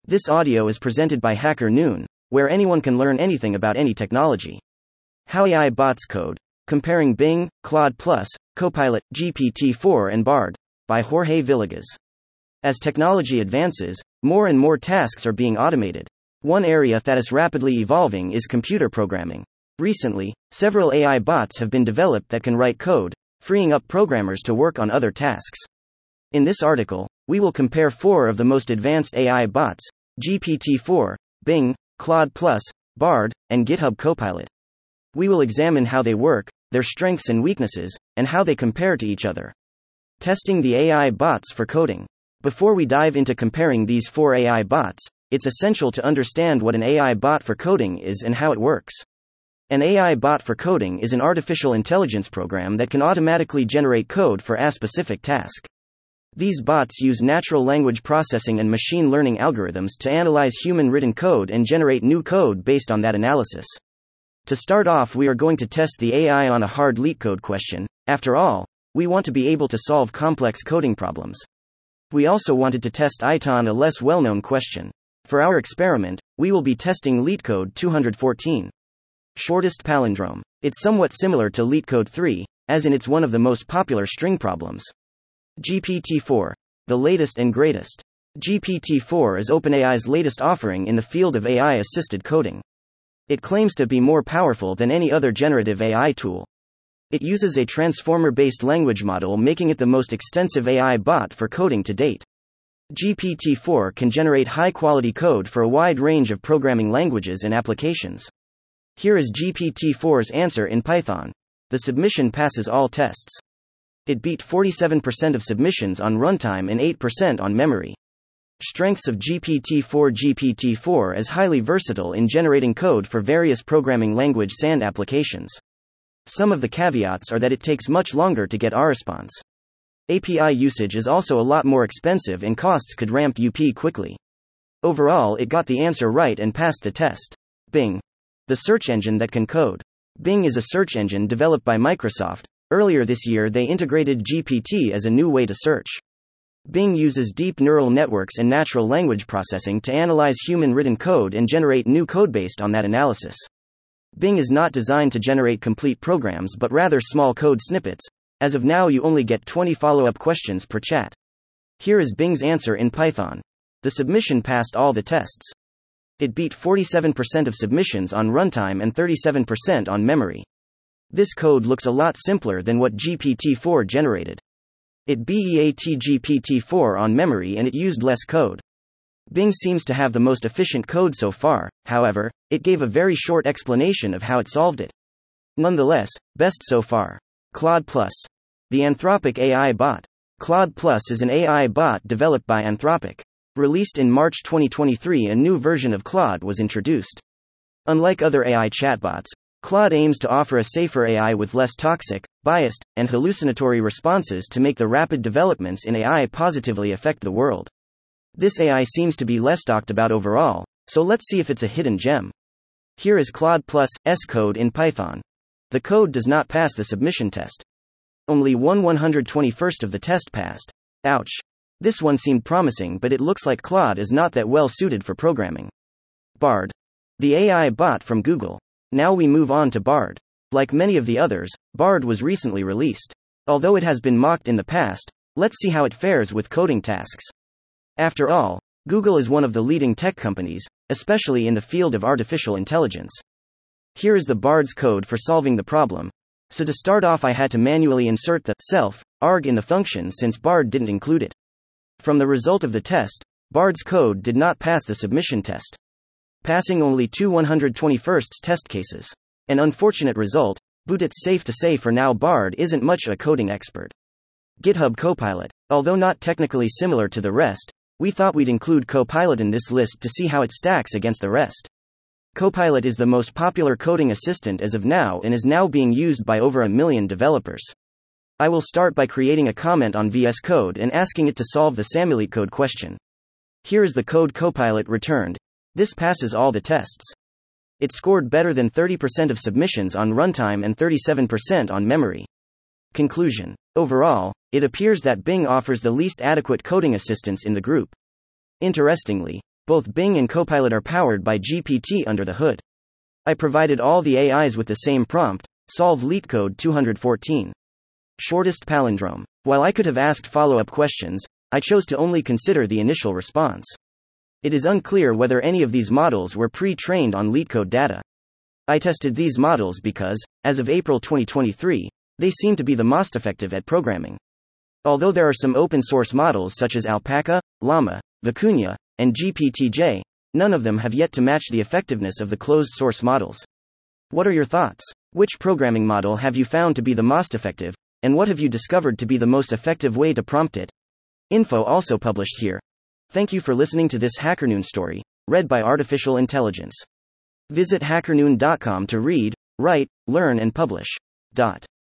This audio is presented by Hacker Noon, where anyone can learn anything about any technology. How AI Bots Code, Comparing Bing, Claude+, Copilot, GPT-4 and Bard, by Jorge Villegas. As technology advances, more and more tasks are being automated. One area that is rapidly evolving is computer programming. Recently, several AI bots have been developed that can write code, freeing up programmers to work on other tasks. In this article, we will compare 4 of the most advanced AI bots: GPT-4, Bing, Claude+, Bard, and GitHub Copilot. We will examine how they work, their strengths and weaknesses, and how they compare to each other. Testing the AI bots for coding. Before we dive into comparing these 4 AI bots, it's essential to understand what an AI bot for coding is and how it works. An AI bot for coding is an artificial intelligence program that can automatically generate code for a specific task. These bots use natural language processing and machine learning algorithms to analyze human-written code and generate new code based on that analysis. To start off, we are going to test the AI on a hard LeetCode question. After all, we want to be able to solve complex coding problems. We also wanted to test it on a less well-known question. For our experiment, we will be testing LeetCode 214. Shortest palindrome. It's somewhat similar to LeetCode 3, as in it's one of the most popular string problems. GPT-4. The latest and greatest. GPT-4 is OpenAI's latest offering in the field of AI-assisted coding. It claims to be more powerful than any other generative AI tool. It uses a transformer-based language model, making it the most extensive AI bot for coding to date. GPT-4 can generate high-quality code for a wide range of programming languages and applications. Here is GPT-4's answer in Python. The submission passes all tests. It beat 47% of submissions on runtime and 8% on memory. Strengths of GPT-4. GPT-4 is highly versatile in generating code for various programming language and applications. Some of the caveats are that it takes much longer to get a response. API usage is also a lot more expensive and costs could ramp up quickly. Overall, it got the answer right and passed the test. Bing. The search engine that can code. Bing is a search engine developed by Microsoft. Earlier this year, they integrated GPT as a new way to search. Bing uses deep neural networks and natural language processing to analyze human-written code and generate new code based on that analysis. Bing is not designed to generate complete programs but rather small code snippets. As of now, you only get 20 follow-up questions per chat. Here is Bing's answer in Python. The submission passed all the tests. It beat 47% of submissions on runtime and 37% on memory. This code looks a lot simpler than what GPT-4 generated. It beat GPT-4 on memory and it used less code. Bing seems to have the most efficient code so far, however, it gave a very short explanation of how it solved it. Nonetheless, best so far. Claude+. The Anthropic AI bot. Claude+ is an AI bot developed by Anthropic. Released in March 2023, a new version of Claude was introduced. Unlike other AI chatbots, Claude aims to offer a safer AI with less toxic, biased, and hallucinatory responses to make the rapid developments in AI positively affect the world. This AI seems to be less talked about overall, so let's see if it's a hidden gem. Here is Claude+'s code in Python. The code does not pass the submission test. Only 1/121st of the test passed. Ouch. This one seemed promising, but it looks like Claude is not that well suited for programming. Bard. The AI bot from Google. Now we move on to Bard. Like many of the others, Bard was recently released. Although it has been mocked in the past, let's see how it fares with coding tasks. After all, Google is one of the leading tech companies, especially in the field of artificial intelligence. Here is the Bard's code for solving the problem. So to start off, I had to manually insert the self arg in the function since Bard didn't include it. From the result of the test, Bard's code did not pass the submission test, passing only 2/121st test cases. An unfortunate result, but it's safe to say for now Bard isn't much a coding expert. GitHub Copilot. Although not technically similar to the rest, we thought we'd include Copilot in this list to see how it stacks against the rest. Copilot is the most popular coding assistant as of now and is now being used by over 1 million developers. I will start by creating a comment on VS Code and asking it to solve the LeetCode question. Here is the code Copilot returned. This passes all the tests. It scored better than 30% of submissions on runtime and 37% on memory. Conclusion. Overall, it appears that Bing offers the least adequate coding assistance in the group. Interestingly, Both Bing and Copilot are powered by GPT under the hood. I provided all the AIs with the same prompt: solve LeetCode 214. Shortest palindrome. While I could have asked follow-up questions, I chose to only consider the initial response. It is unclear whether any of these models were pre-trained on LeetCode data. I tested these models because, as of April 2023, they seem to be the most effective at programming. Although there are some open-source models such as Alpaca, Llama, Vicuña, and GPT-J, none of them have yet to match the effectiveness of the closed-source models. What are your thoughts? Which programming model have you found to be the most effective, and what have you discovered to be the most effective way to prompt it? Info also published here. Thank you for listening to this HackerNoon story, read by Artificial Intelligence. Visit hackerNoon.com to read, write, learn and publish.